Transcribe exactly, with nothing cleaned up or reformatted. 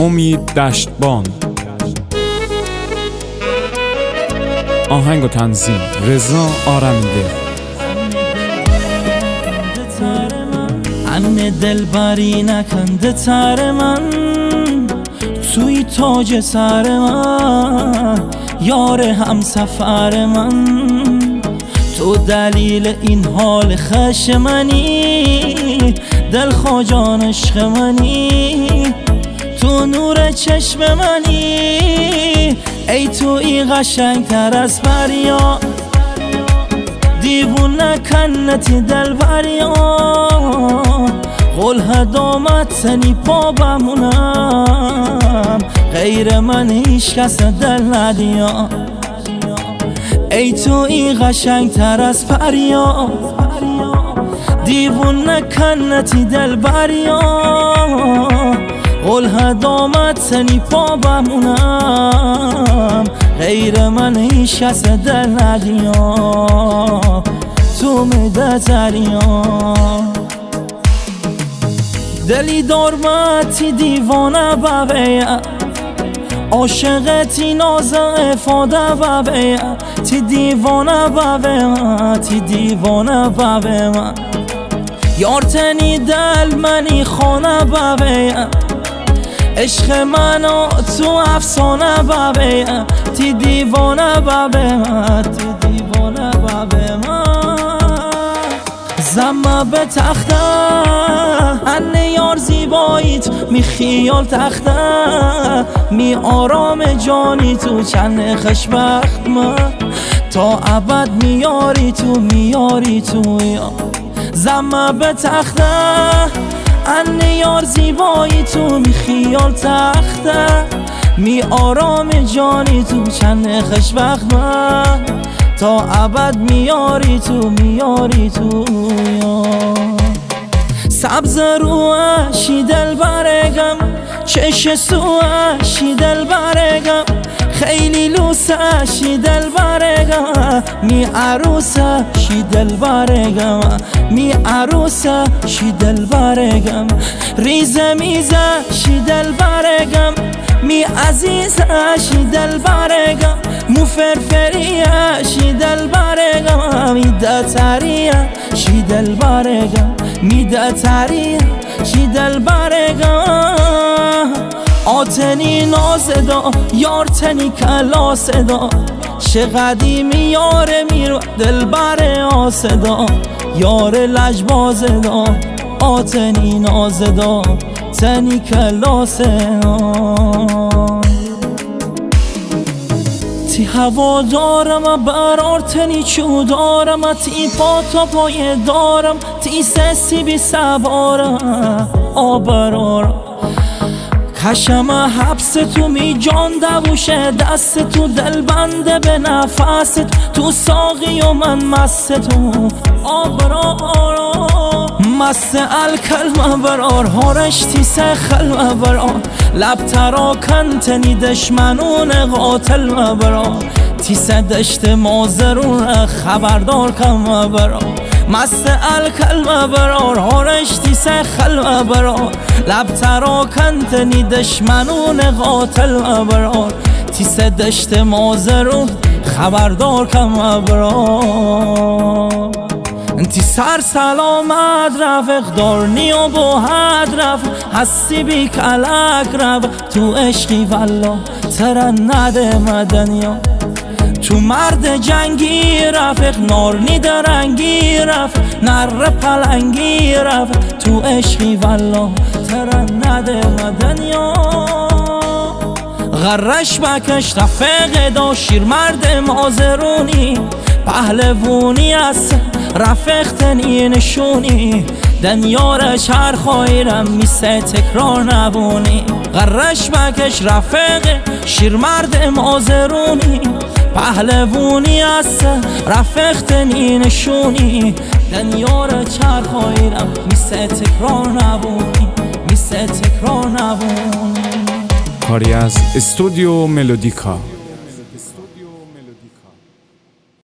امید دشتبان. آهنگ و تنظیم رضا آرمیده. انه دلبری نکنده تر من، توی تاج سر من، یار هم سفر من. تو دلیل این حال خش منی، دل خواجان عشق منی، تو نور چشم منی. ای تو ای قشنگ تر از بریا، دیوون نکنتی دل بریا. قول هدامت سنی پا بمونم، غیر من هیچ کس دل ندیا. ای تو ای قشنگ تر از پریا، دیوون نکنتی دل بریا. قول هدامت سنی پا بمونم، غیر من هیچ کس دل ندیا. تو میده تریا دلی دارمتی دیوانه ببیم، عاشقتی ناز افاده ببیم. تی دیوانه ببیم، تی دیوانه ببیم. یارتنی دل منی خانه ببیم، عشق منو تو افسانه ببیم. تی دیوانه ببیم، تی دیوانه ببیم. زمه به تخته هنه یار زیباییت، می خیال تخته می آرام جانی تو. چند خوشبخت من تا ابد میاری تو، میاری تو. یا زمه به تخته هنه یار زیبایی تو، می خیال تخته می آرام جانی تو. چند خوشبخت من تا ابد میاری تو، میاری تو. سبز روشی دل برگم، چش سوشی دل برگم، خیلی لوسشی دل برگم. می عروسشی دل برگم، می عروسشی دل برگم. ریز میزشی دل برگم، می عزیزشی دل برگم. مو فرفریشی دل برگم، می دتریشی دل برگم، می دتریشی دل برگم. آتنی نازدا یارتنی کلا صدا، چه قدیمی یاره میرو دل بر آسدا. یار لجبازدا آتنی نازدا، تنی کلا صدا. تی هوا دارم برار تنی چو دارم، تی پا تا پای دارم، تی سسی بی سبارم آبرارم. کشم حبس تو می جان دوشه دست تو، دل بنده به نفست تو. ساقی و من مست تو آبرارم. مست الکلمه برار هارش تیسه خلمه برار. لب تراکن تنی دشمنون قاتل مبرار. تیسه دشت مازرون خبردار کم برار. مست الکلمه برار هارش تیسه خلمه برار. لب تراکن تنی دشمنون قاتل مبرار. تیسه دشت مازرون خبردار کم برار. انتی سر سلامت رفق دارنی و با حد رفق، هستی بی کلک رفق تو عشقی والله ترنده مدنیا. تو مرد جنگی رفق نارنی درنگی رفق، نر پلنگی رفق تو عشقی والله ترنده مدنیا. غرش بکش رفق دا شیر مرد مازرونی، پهلوونی است رفق تنی نشونی. دنیارش هر خایرم میسه تکرار نبونی. غرش بکش رفق شیر مرد مازرونی، پهلوونی است رفق تنی نشونی. دنیارش هر خایرم میسه تکرار نبونی، میسه تکرار نبونی. کاری از استودیو ملودیکا.